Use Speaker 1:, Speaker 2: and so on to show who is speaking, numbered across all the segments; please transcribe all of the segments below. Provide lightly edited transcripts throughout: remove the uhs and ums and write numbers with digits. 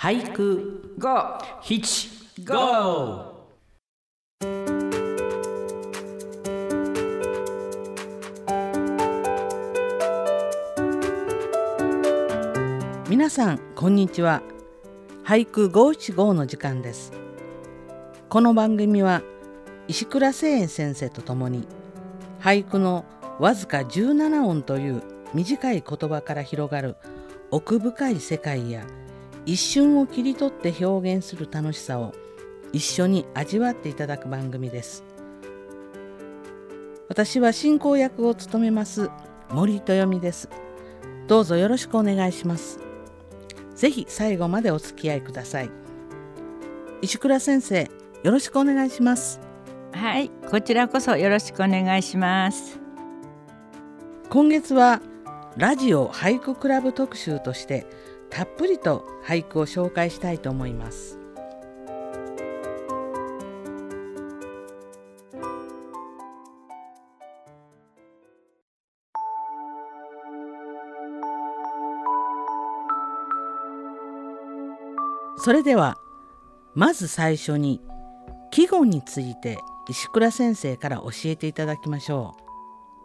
Speaker 1: 俳句5 GO。
Speaker 2: 皆さんこんにちは。俳句575の時間です。この番組は石倉清園先生とともに俳句のわずか17音という短い言葉から広がる奥深い世界や一瞬を切り取って表現する楽しさを一緒に味わっていただく番組です。私は進行役を務めます森豊美です。どうぞよろしくお願いします。ぜひ最後までお付き合いください。石倉先生、よろしくお願いします。
Speaker 3: はい、こちらこそよろしくお願いします。
Speaker 2: 今月はラジオ俳句クラブ特集としてたっぷりと俳句を紹介したいと思います。それではまず最初に季語について石倉先生から教えていただきましょう。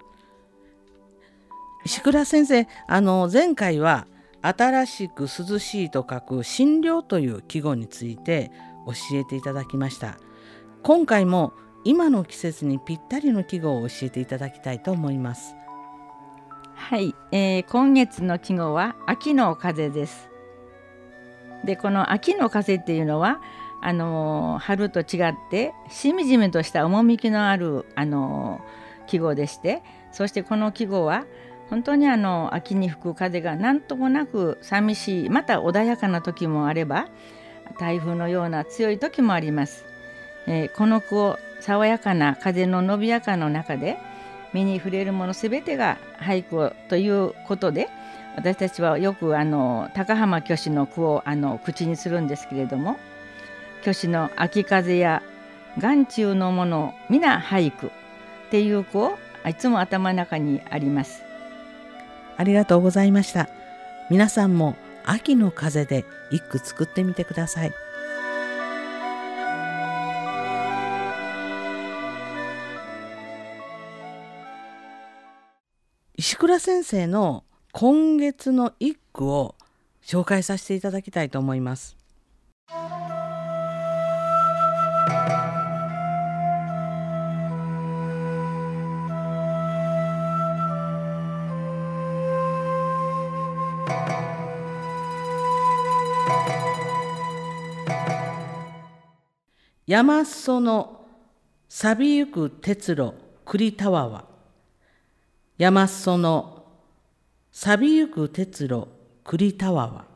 Speaker 2: 石倉先生、前回は新しく涼しいと書く新涼という季語について教えていただきました。今回も今の季節にぴったりの季語を教えていただきたいと思います。
Speaker 3: はい、今月の季語は秋の風です。で、この秋の風っていうのは春と違ってしみじみとした趣のある季語でして、そしてこの季語は本当に秋に吹く風が何ともなく寂しい、また穏やかな時もあれば台風のような強い時もあります。この句を爽やかな風の伸びやかの中で目に触れるものすべてが俳句ということで、私たちはよく高浜虚子の句を口にするんですけれども、虚子の秋風や眼中のもの皆俳句っていう句をいつも頭の中にあります。
Speaker 2: ありがとうございました。皆さんも秋の風で一句作ってみてください。石倉先生の今月の一句を紹介させていただきたいと思います。山裾の錆びゆく鉄路栗たわわ。山裾の錆びゆく鉄路栗たわわ。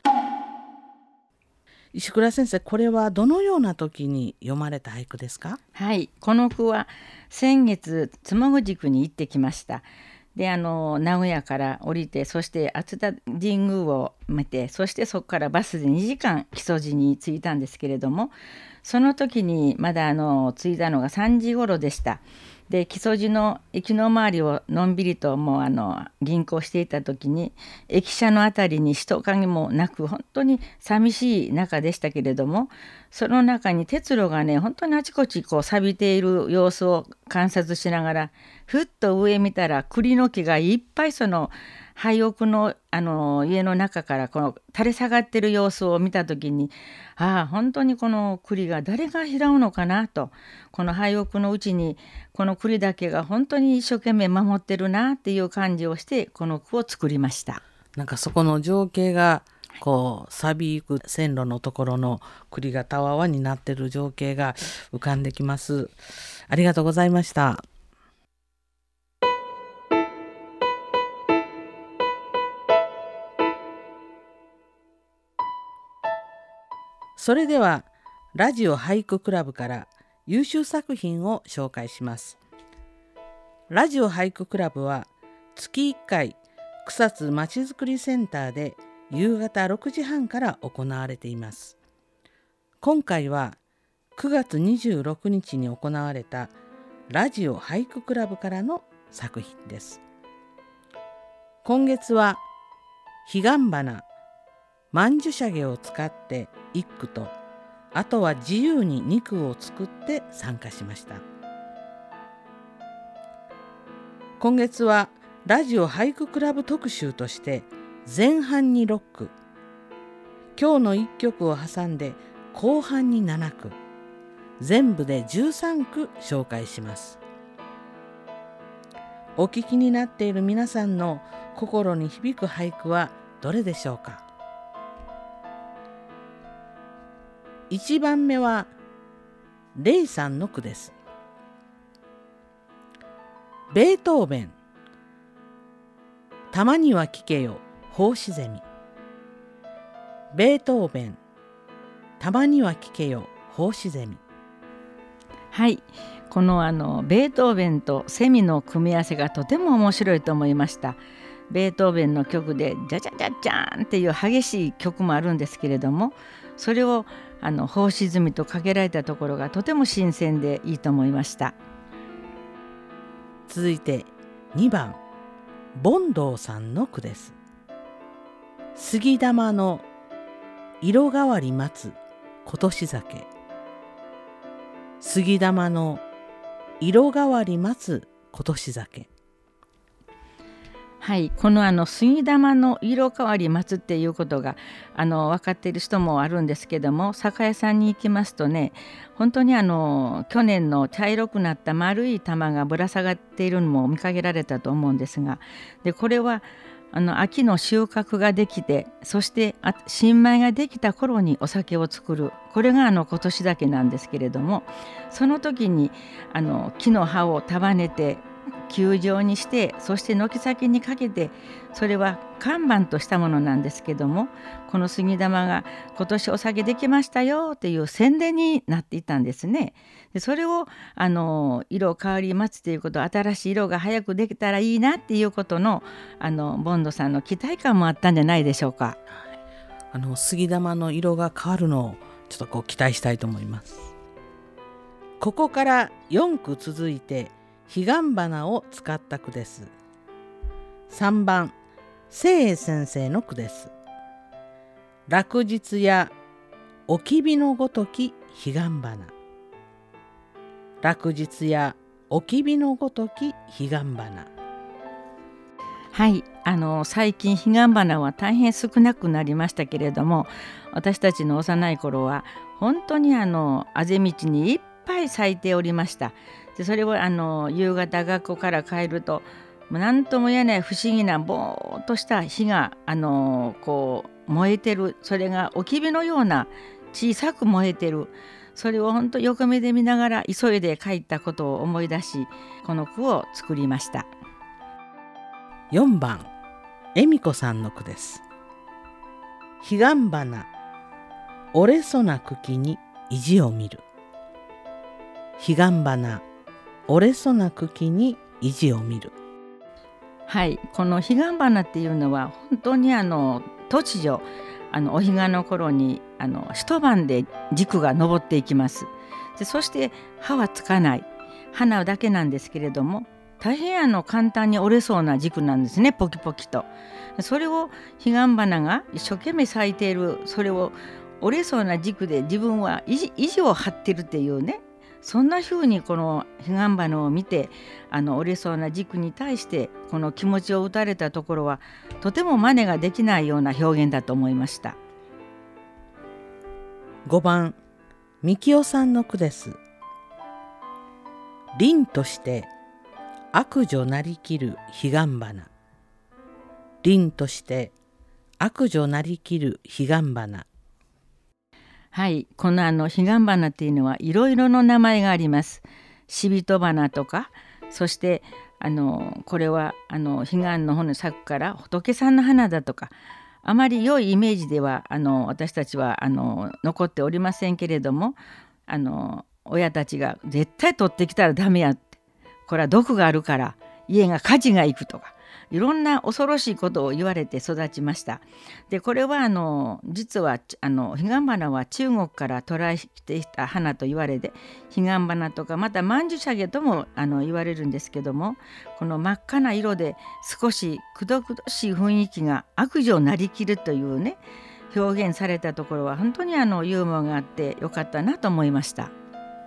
Speaker 2: 石倉先生、これはどのような時に読まれた俳句ですか？
Speaker 3: はい、この句は先月妻籠に行ってきました。で、名古屋から降りて、そして熱田神宮を見て、そしてそこからバスで2時間木曽路に着いたんですけれども、その時にまだ着いたのが3時頃でした。で、木曽路の駅の周りをのんびりともう吟行していた時に、駅舎のあたりに人影もなく本当に寂しい中でしたけれども、その中に鉄路がね、本当にあちこち錆びている様子を観察しながら、ふっと上見たら栗の木がいっぱいその廃屋の家の中から垂れ下がってる様子を見た時に、本当にこの栗が誰が拾うのかなと、この廃屋のうちにこの栗だけが本当に一生懸命守ってるなっていう感じをしてこの句を作りました。
Speaker 2: なんかそこの情景が錆びゆく線路のところの栗がたわわになってる情景が浮かんできます。ありがとうございました。それではラジオ俳句クラブから優秀作品を紹介します。ラジオ俳句クラブは月1回草津まちづくりセンターで夕方6時半から行われています。今回は9月26日に行われたラジオ俳句クラブからの作品です。今月は彼岸花曼珠沙華を使って一句と、あとは自由に2句を作って参加しました。今月はラジオ俳句クラブ特集として前半に6句、今日の1曲を挟んで後半に7句、全部で13句紹介します。お聞きになっている皆さんの心に響く俳句はどれでしょうか。1番目はレイさんの句です。ベートーベン、たまには聞けよ奉仕ゼミ。ベートーベン、たまには聞けよ奉仕ゼミ。
Speaker 3: はい、このベートーベンとセミの組み合わせがとても面白いと思いました。ベートーベンの曲でジャジャジャジャーンっていう激しい曲もあるんですけれども、それを奉仕済みとかけられたところがとても新鮮でいいと思いました。
Speaker 2: 続いて2番、ボンドーさんの句です。杉玉の色変わり待つ今年酒。杉玉の色変わり待つ今年酒。
Speaker 3: はい、この杉玉の色変わり待つっていうことが分かっている人もあるんですけども、酒屋さんに行きますとね、本当に去年の茶色くなった丸い玉がぶら下がっているのも見かけられたと思うんですが、でこれは秋の収穫ができて、そして新米ができた頃にお酒を作る、これが今年酒なんですけれども、その時に木の葉を束ねて球状にして、そして軒先にかけて、それは看板としたものなんですけども、この杉玉が今年お酒できましたよっていう宣伝になっていたんですね。でそれを色変わり待つということ、新しい色が早くできたらいいなっていうことのボンドさんの期待感もあったんじゃないでしょうか。
Speaker 2: 杉玉の色が変わるのをちょっと期待したいと思います。ここから4句続いて彼岸花を使った句です。3番、清英先生の句です。落日やおきびのごとき彼岸花。落日やおきびのごとき彼岸花。
Speaker 3: はい、最近彼岸花は大変少なくなりましたけれども、私たちの幼い頃は本当にあぜ道にいっぱい咲いておりました。でそれを夕方学校から帰ると、何とも言えない不思議なぼーっとした火がこう燃えてる、それがおきびのような小さく燃えてる、それを本当横目で見ながら急いで帰ったことを思い出し、この句を作りました。
Speaker 2: 4番、恵美子さんの句です。彼岸花折れそな茎に意地を見る。彼岸花折れそな茎に意地を見る。
Speaker 3: はい、この彼岸花っていうのは本当に突如お彼岸の頃に一晩で軸が昇っていきます。でそして葉はつかない、花だけなんですけれども、大変簡単に折れそうな軸なんですね、ポキポキと。それを彼岸花が一生懸命咲いている、それを折れそうな軸で自分は意地を張ってるっていうね、そんな風にこの彼岸花を見て折れそうな軸に対してこの気持ちを打たれたところは、とても真似ができないような表現だと思いました。
Speaker 2: 5番、みきおさんの句です。凛として悪女なりきる彼岸花。凛として悪女なりきる彼岸花。
Speaker 3: はい、この彼岸花っていうのはいろいろの名前があります。死人花とか、そしてこれは彼岸の方に咲くから仏さんの花だとか、あまり良いイメージでは私たちは残っておりませんけれども、親たちが絶対取ってきたらダメやって、これは毒があるから家が火事がいくとか、いろんな恐ろしいことを言われて育ちました。でこれは実は彼岸花は中国から渡来してきた花と言われて、彼岸花とかまた曼珠沙華とも言われるんですけども、この真っ赤な色で少しくどくどしい雰囲気が悪女をなりきるというね表現されたところは本当にユーモアがあってよかったなと思いました。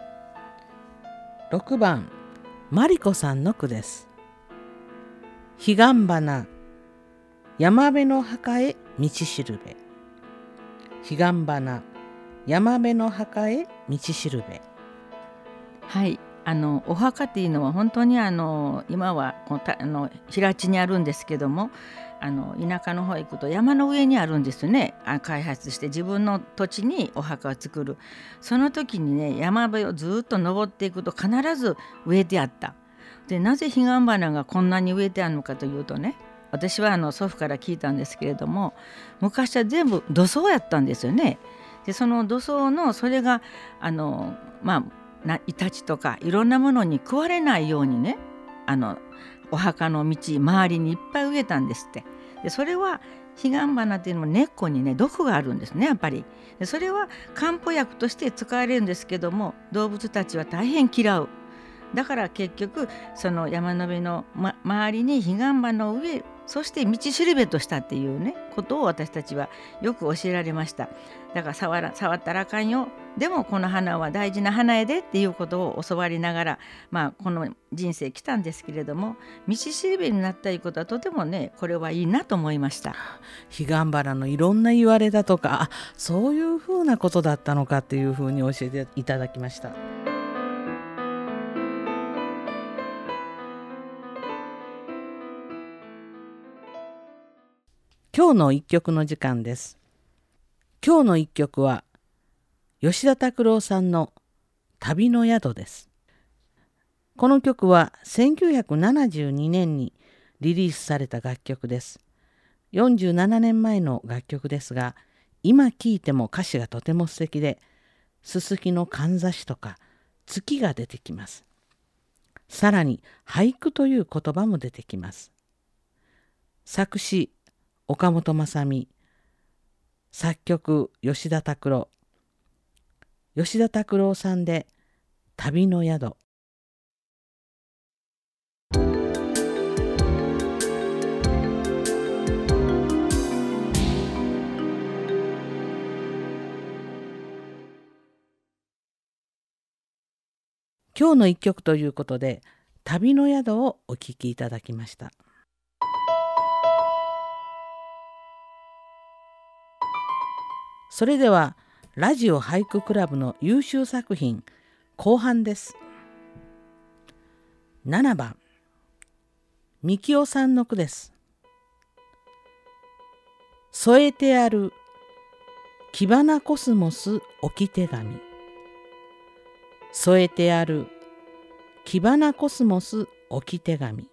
Speaker 2: 6番マリコさんの句です。彼岸花山辺の墓へ道しるべ。彼岸花山辺の墓へ道しるべ。
Speaker 3: はい、お墓っていうのは本当に今は平地にあるんですけども、田舎の方へ行くと山の上にあるんですね。開発して自分の土地にお墓を作る。その時にね、山辺をずっと登っていくと必ず植えてあった。で、なぜ彼岸花がこんなに植えてあるのかというとね、私は祖父から聞いたんですけれども、昔は全部土葬やったんですよね。で、その土葬のそれがイタチとかいろんなものに食われないようにね、お墓の道周りにいっぱい植えたんですって。で、それは彼岸花っていうのも根っこにね毒があるんですね、やっぱり。で、それは漢方薬として使われるんですけども、動物たちは大変嫌う。だから結局その山の上の、周りに彼岸花を植え、そして道しるべとしたっていうねことを私たちはよく教えられました。だから触ったらあかんよ、でもこの花は大事な花やでっていうことを教わりながら、この人生来たんですけれども、道しるべになったいうことはとてもね、これはいいなと思いました。
Speaker 2: 彼岸花のいろんな言われだとか、そういうふうなことだったのかっていうふうに教えていただきました。今日の一曲の時間です。今日の一曲は吉田拓郎さんの旅の宿です。この曲は1972年にリリースされた楽曲です。47年前の楽曲ですが、今聴いても歌詞がとても素敵で、すすきのかんざしとか月が出てきます。さらに俳句という言葉も出てきます。作詞岡本正美、作曲吉田拓郎。吉田拓郎さんで旅の宿。今日の一曲ということで、旅の宿をお聴きいただきました。それではラジオ俳句クラブの優秀作品後半です。7番みきおさんの句です。添えてあるキバナコスモス置き手紙。添えてあるキバナコスモス置き手紙。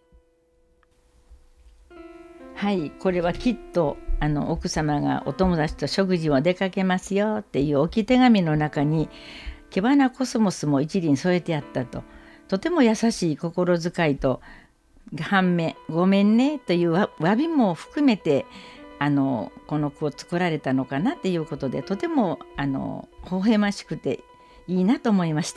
Speaker 3: はい、これはきっと奥様がお友達と食事を出かけますよっていう置き手紙の中にキバナコスモスも一輪添えてあったと。とても優しい心遣いと反面ごめんねという詫びも含めてこの句を作られたのかなっていうことで、とても微笑ましくていいなと思いました。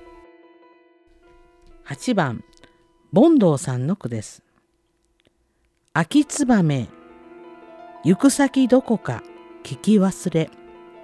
Speaker 2: 8番盆堂さんの句です。秋つばめ行く先どこか聞き忘れ。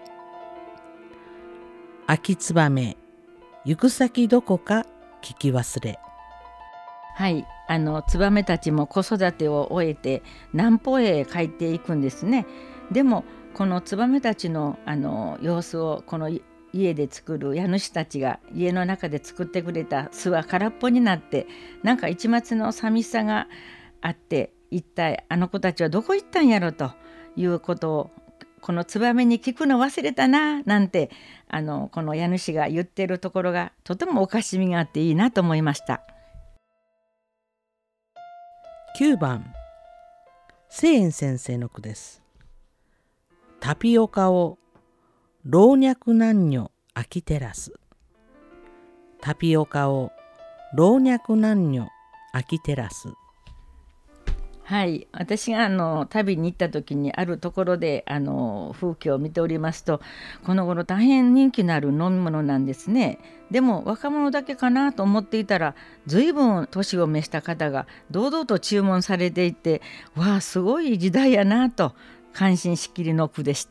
Speaker 2: 秋つばめ行く先どこか聞き忘れ。
Speaker 3: はい、ツバメたちも子育てを終えて南方へ帰っていくんですね。でもこのツバメたちの様子をこの家で作る家主たちが家の中で作ってくれた巣は空っぽになって、なんか一抹の寂しさがあって、一体あの子たちはどこ行ったんやろということをこのツバメに聞くの忘れたななんてこの家主が言ってるところがとてもおかしみがあっていいなと思いました。
Speaker 2: 9番聖円先生の句です。タピオカを老若男女飽き照らす。タピオカを老若男女飽き照らす。
Speaker 3: はい、私が旅に行った時にあるところで風景を見ておりますと、この頃大変人気のある飲み物なんですね。でも若者だけかなと思っていたら、随分年を召した方が堂々と注文されていて、わあすごい時代やなと、 感心しきりの句でした。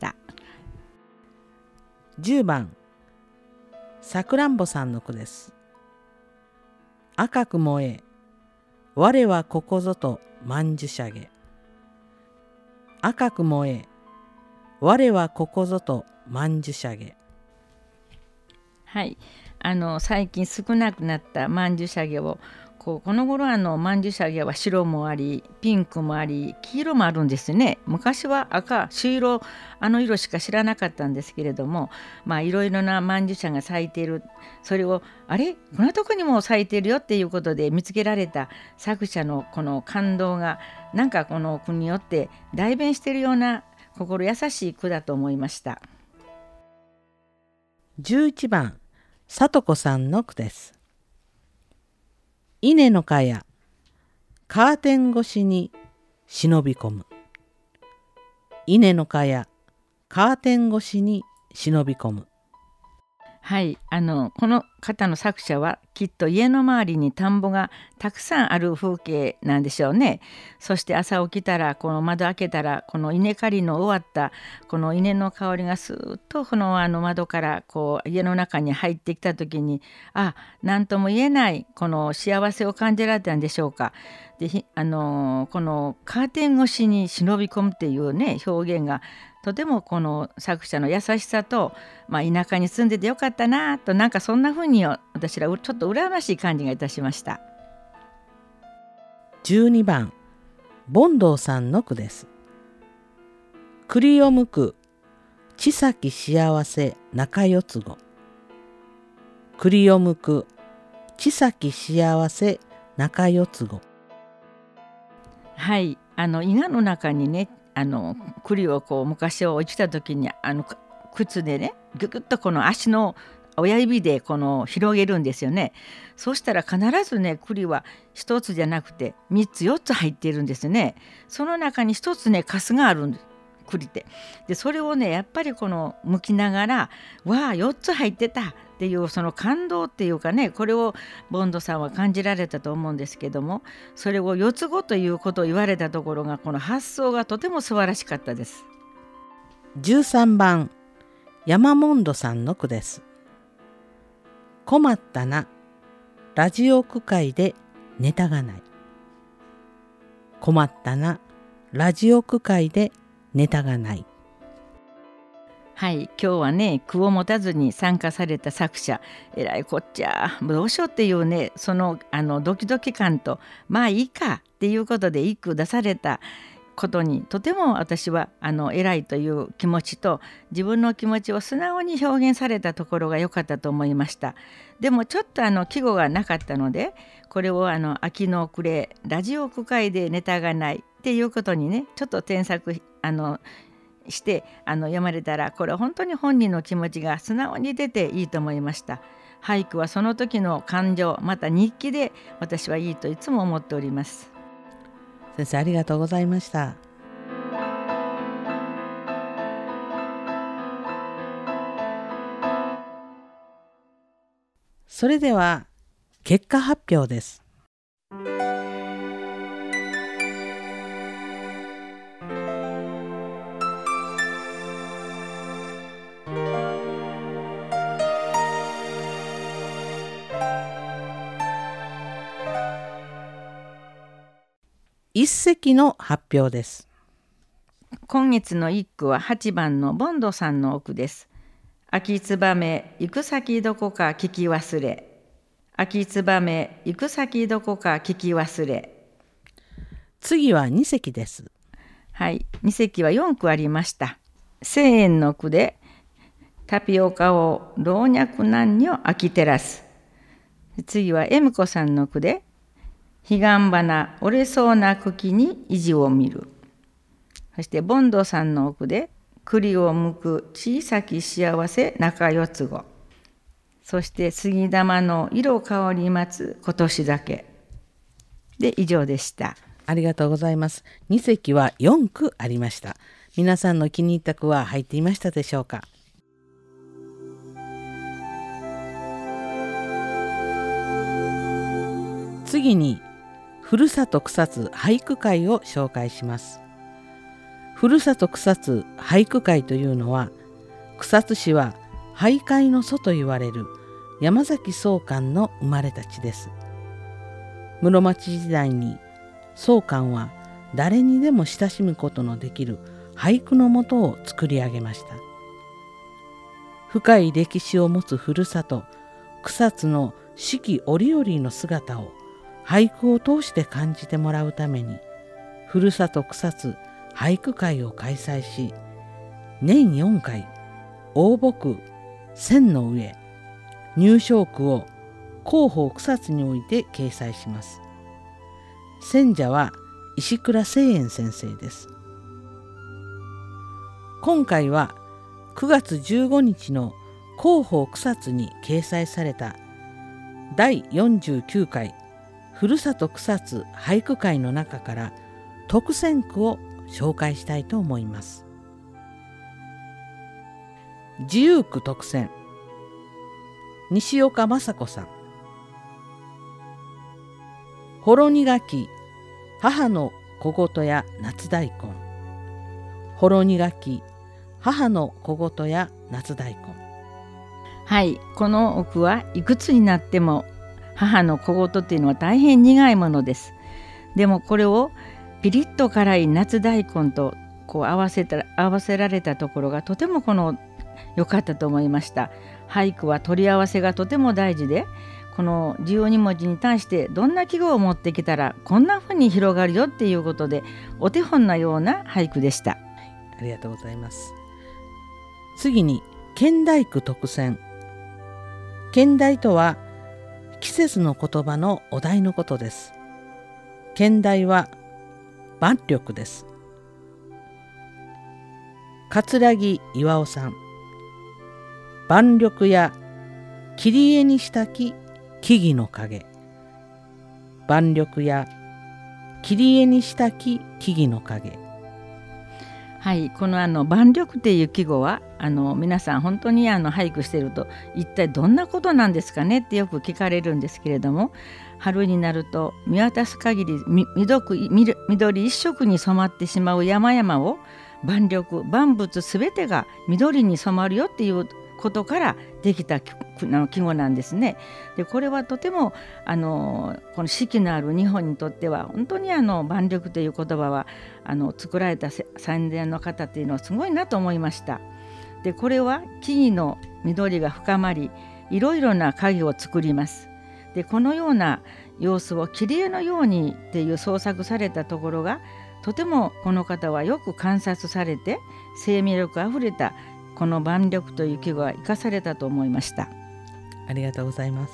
Speaker 2: 10番さくらんぼさんの句です。赤く燃え我はここぞと曼珠沙華。赤く燃え我はここぞと曼珠沙華。
Speaker 3: はい、最近少なくなった曼珠沙華をこの頃曼珠沙華は白もありピンクもあり黄色もあるんですね。昔は赤朱色色しか知らなかったんですけれども、いろいろな曼珠沙が咲いている、それをこんなとこにも咲いているよっていうことで見つけられた作者のこの感動がなんかこの句によって代弁しているような心優しい句だと思いました。
Speaker 2: 11番さとこさんの句です。稲のかやカーテン越しに忍び込む。稲のかやカーテン越しに忍び込む。
Speaker 3: はい、この方の作者はきっと家の周りに田んぼがたくさんある風景なんでしょうね。そして朝起きたらこの窓開けたらこの稲刈りの終わったこの稲の香りがスーッとこの窓から家の中に入ってきた時に何とも言えないこの幸せを感じられたんでしょうか。でこのカーテン越しに忍び込むっていうね表現がとてもこの作者の優しさと、田舎に住んでてよかったなとなんかそんな風に私らちょっと羨ましい感じがいたしました。
Speaker 2: 12番盆堂さんの句です。栗を剥く千咲幸せ仲よつご。栗を剥く千咲幸せ仲よつご。
Speaker 3: はい、伊賀の中にね栗を昔を落ちた時に靴でねぐぐっとこの足の親指で広げるんですよね。そうしたら必ずね栗は一つじゃなくて3つ4つ入っているんですね。その中に一つねカスがあるんです栗って。でそれをねやっぱり剥きながらわあ4つ入ってたっていうその感動っていうかねこれをボンドさんは感じられたと思うんですけども、それを4つ子ということを言われたところがこの発想がとても素晴らしかったです。
Speaker 2: 13番山モンドさんの句です。困ったなラジオ区会でネタがない。困ったなラジオ区会でネタがない。
Speaker 3: はい、今日はね句を持たずに参加された作者えらいこっちゃどうしようっていうねそのドキドキ感といいかっていうことで一句出されたことにとても私は偉いという気持ちと自分の気持ちを素直に表現されたところが良かったと思いました。でもちょっと季語がなかったのでこれを秋の暮れラジオ区会でネタがないっていうことにねちょっと添削して読まれたらこれは本当に本人の気持ちが素直に出ていいと思いました。俳句はその時の感情また日記で私はいいといつも思っております。
Speaker 2: 先生ありがとうございました。それでは結果発表です。一席の発表です。
Speaker 3: 今月の一句は8番のボンドさんの句です。秋燕行く先どこか聞き忘れ。秋燕行く先どこか聞き忘れ。
Speaker 2: 次は二席です。
Speaker 3: はい、二席は4句ありました。1000円の句でタピオカを老若男女飽き照らす。次は恵美子さんの句で彼岸花折れそうな茎に意地を見る。そしてボンドさんの句で栗を剥く小さき幸せ仲よつご。そして杉玉の色香り待つ今年だけで以上でした。
Speaker 2: ありがとうございます。二席は4句ありました。皆さんの気に入った句は入っていましたでしょうか。次にふるさと草津俳句会を紹介します。 ふるさと草津俳句会というのは、草津市は俳諧の祖と言われる山崎宗寛の生まれた地です。室町時代に宗寛は誰にでも親しむことのできる俳句の元を作り上げました。深い歴史を持つふるさと草津の四季折々の姿を俳句を通して感じてもらうために、ふるさと草津俳句会を開催し、年4回応募句、線の上、入賞句を広報草津において掲載します。選者は石倉清円先生です。今回は9月15日の広報草津に掲載された第49回ふるさと草津俳句会の中から特選句を紹介したいと思います。自由句特選、西岡雅子さん。ほろ苦き母の小言や夏大根。ほろ苦き母の小言や夏大根。
Speaker 3: はい、この句はいくつになっても母の小言というのは大変苦いものです。でもこれをピリッと辛い夏大根とこう合わせられたところがとても良かったと思いました。俳句は取り合わせがとても大事で、この12文字に対してどんな季語を持ってきたらこんな風に広がるよっていうことで、お手本のような俳句でした。
Speaker 2: ありがとうございます。次に兼題句特選。兼題とは季節の言葉のお題のことです。兼題は万緑です。桂木巌さん。万緑や切り絵にしたき木々の影。万緑や切り絵にしたき木々の影。
Speaker 3: はい、この万緑っていう季語は皆さん本当に俳句していると一体どんなことなんですかねってよく聞かれるんですけれども、春になると見渡す限り緑一色に染まってしまう山々を万緑万物すべてが緑に染まるよっていうことからできた季語なんですね。でこれはとてもこの四季のある日本にとっては本当に万緑という言葉は作られた先前の方っていうのはすごいなと思いました。でこれは木々の緑が深まり、いろいろな影を作ります。でこのような様子を切り絵のようにっていう創作されたところがとてもこの方はよく観察されて、生命力あふれたこの万緑という季語が生かされたと思いました。
Speaker 2: ありがとうございます。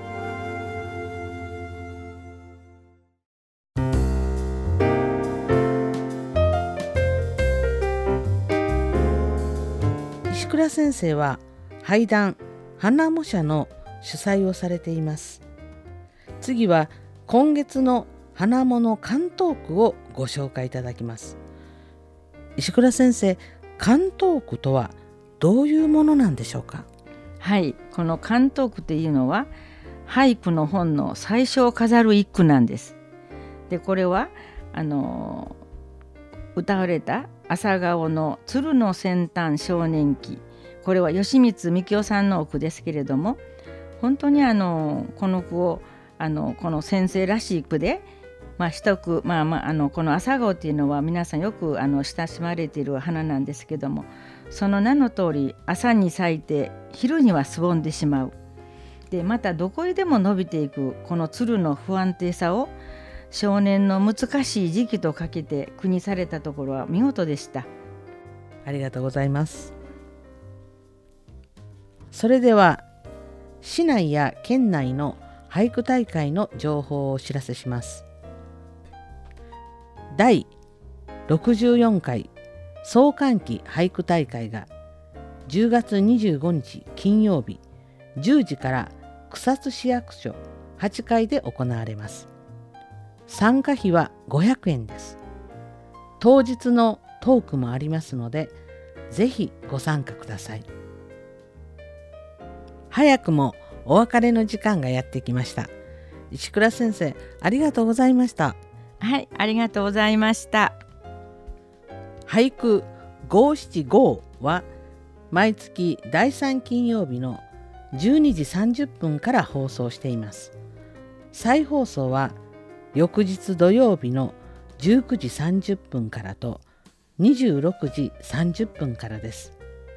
Speaker 2: 石倉先生は俳壇花模写の主催をされています。次は今月の花物関東句をご紹介いただきます。石倉先生、関東句とはどういうものなんでしょうか？
Speaker 3: はい、この関東句というのは俳句の本の最初を飾る一句なんです。でこれは歌われた朝顔の鶴の先端少年期、これは吉光幹夫さんの句ですけれども、本当にこの句をこの先生らしい句で、一句、この朝顔っていうのは皆さんよく親しまれている花なんですけども、その名の通り朝に咲いて昼にはすぼんでしまう。でまたどこへでも伸びていくこの鶴の不安定さを少年の難しい時期とかけて句にされたところは見事でした。
Speaker 2: ありがとうございます。それでは市内や県内の俳句大会の情報をお知らせします。第64回創刊期俳句大会が10月25日金曜日10時から草津市役所8階で行われます。参加費は500円です。当日のトークもありますので、ぜひご参加ください。早くもお別れの時間がやってきました。石倉先生、ありがとうございました。
Speaker 3: はい、ありがとうございました。
Speaker 2: 俳句五七五は毎月第3金曜日の12時30分から放送しています。再放送は翌日土曜日の19時30分からと26時30分からです。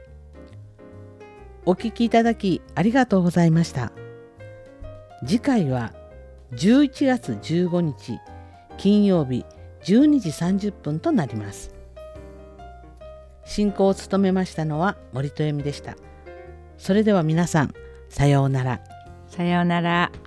Speaker 2: お聞きいただきありがとうございました。次回は11月15日金曜日12時30分となります。進行を務めましたのは森戸由美でした。それでは皆さん、さようなら。
Speaker 3: さようなら。